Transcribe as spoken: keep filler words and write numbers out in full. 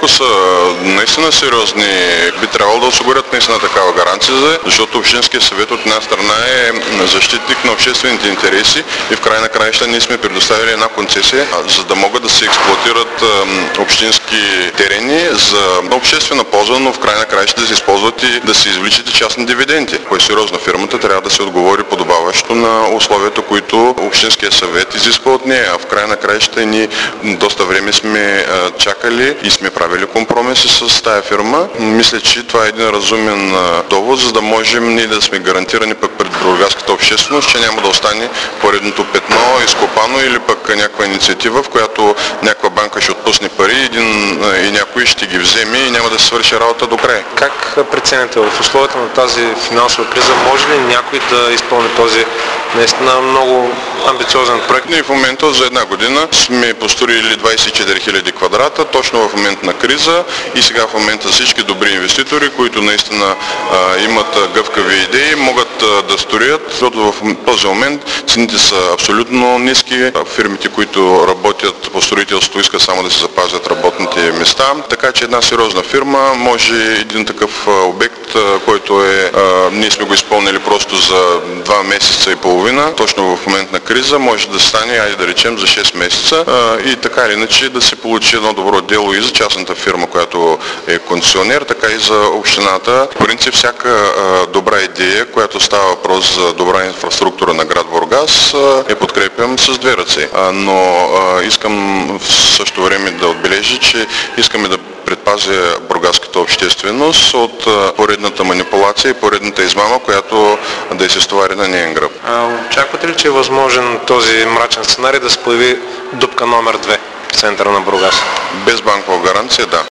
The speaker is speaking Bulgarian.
ако са наистина сериозни, би трябвало да осигурят наистина такава гаранция, защото Общинския съвет от една страна е защитник на обществените интереси и в край на краища ние сме предоставили една концесия, за да могат да се експлоатират общински терени за обществена полза, но в край на краища да се използват и да се извличат и частни дивиденти. Ако е сериозна фирмата, трябва да се отговори подобаващо на условията, които Общинския съвет изисква от нея. А в край на краища ние доста време сме чакали и сме правили компромиси с тая фирма. Мисля, че това е един разумен довод, за да можем ние да сме гарантирани пък пред бургаската общественост, че няма да остане поредното петно изкопано или пък някаква инициатива, в която някаква банка ще отпусне пари един, и някой ще ги вземе и няма да се свърши работа до край. Как преценяте в условията на тази финансова криза, може ли някой да изпълни този наистина много амбициозен проект? Ние в момента за една година сме построили двадесет и четири хиляди квадрата, точно в момент на криза и сега в момента всички добри инвеститори, които наистина а, имат гъвкави идеи, могат а, да строят, защото в този момент цените са абсолютно ниски. Фирмите, които работят по строителство, искат само да се запазят работните места, така че една сериозна фирма може един такъв обект, който е, а, ние сме го изпълнили просто за два месеца и половина, точно в момент на криза, може да стане, айде да речем, за шест месеца а, и така или иначе да се получи едно добро дело и за частната фирма, която е концесионер, така и за общината. В принцип, всяка а, добра идея, която става въпрос за добра инфраструктура на град Бургас, а, е подкрепям с две ръце. А, но а, искам в същото време да отбележа, че искаме да предпазя бургаската общественост от поредната манипулация и поредната измама, която да е се стовари на неин гръб. А, очаквате ли, че е възможен този мрачен сценарий да се появи дупка номер две в центъра на Бургас? Без банкова гаранция, да.